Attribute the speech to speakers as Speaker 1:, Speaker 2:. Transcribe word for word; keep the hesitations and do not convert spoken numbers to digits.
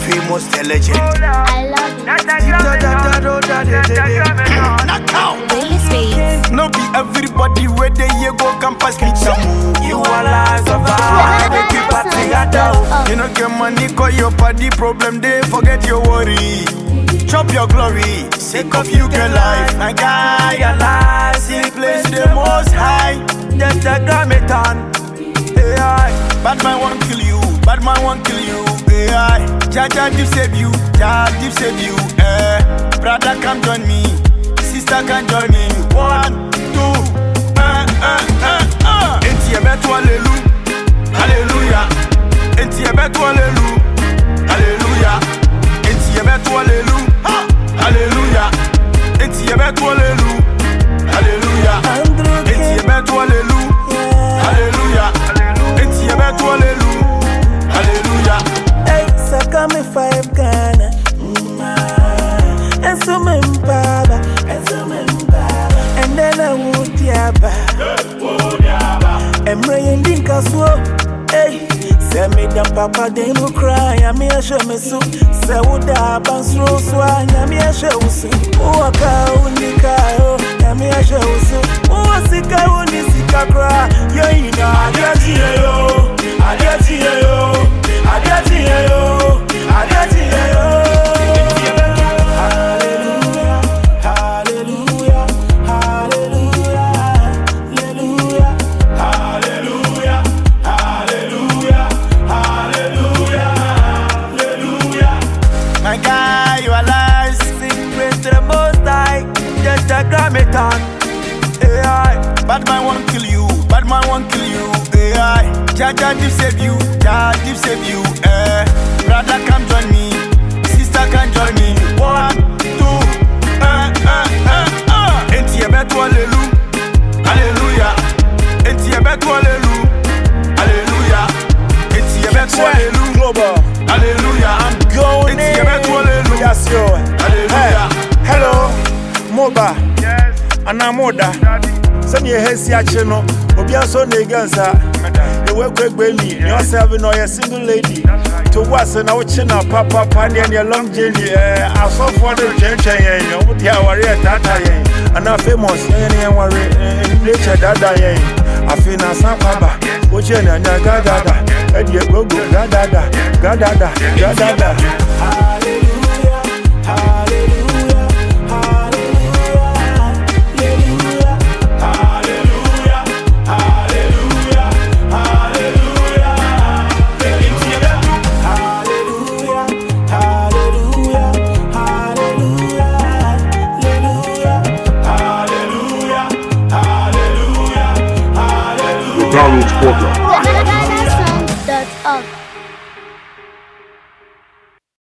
Speaker 1: famous, the legend.
Speaker 2: I love it.
Speaker 1: No be everybody where they you go campus meet some. You are lies of you know get money, call your party problem, they forget your worry. Chop your glory, sick of you get life. My guy, your life, see place the most high. Just the Grammaton. A I, bad man won't kill you, bad man won't kill you. A I, Jaja deep save you, Jaja deep save you. Eh, brother come join me, sister can join me. One, two, eh, eh, eh, eh. Enti ebetu hallelujah, hallelujah. Enti ebetu hallelujah, hallelujah. Enti ebetu hallelujah, hallelujah. Enti ebetu hallelujah, hallelujah. Enti ebetu hallelujah, hallelujah. Enti ebetu hallelujah, hallelujah.
Speaker 3: Hey, saka me five Ghana, and so me baba, and so me baba, and then I would yaba, and Brian Dinkaso. Hey, send me them papa, they no cry. I'm here, show me so. Say what the bounce rose one. I'm here, show so. Oh, a cow, Nika, oh, I'm here, show so. Oh, a sick cow, Nisika cry. Yo, you know, I get you, I get you, I get you, I get you.
Speaker 1: A I, bad man won't kill you, bad man won't kill you. A I, Jaja deep save you, Jaja deep save you. Eh, brother come join me, sister can join me. One, two, eh, eh, eh, eh. Enti ebetu hallelujah, hallelujah. Enti ebetu hallelujah, hallelujah. Enti ebetu hallelujah, global, hallelujah. I'm going. Enti ebetu hallelujah, hallelujah.
Speaker 4: Hello, Moba. Anamoda, send your head, Siachino, Obiaso Neganza. You work with baby, yourself and your single lady. To what's an Ochina, Papa, Pani, and your long journey. I saw for the gentleman, you know, the warrior Tata, and our famous, and worry, nature Dada. I feel na Sambaba, Ochena, Gadada, and you go, Gadada, Gadada, Gadada.
Speaker 3: Hallelujah, hallelujah.
Speaker 5: Download Sportler.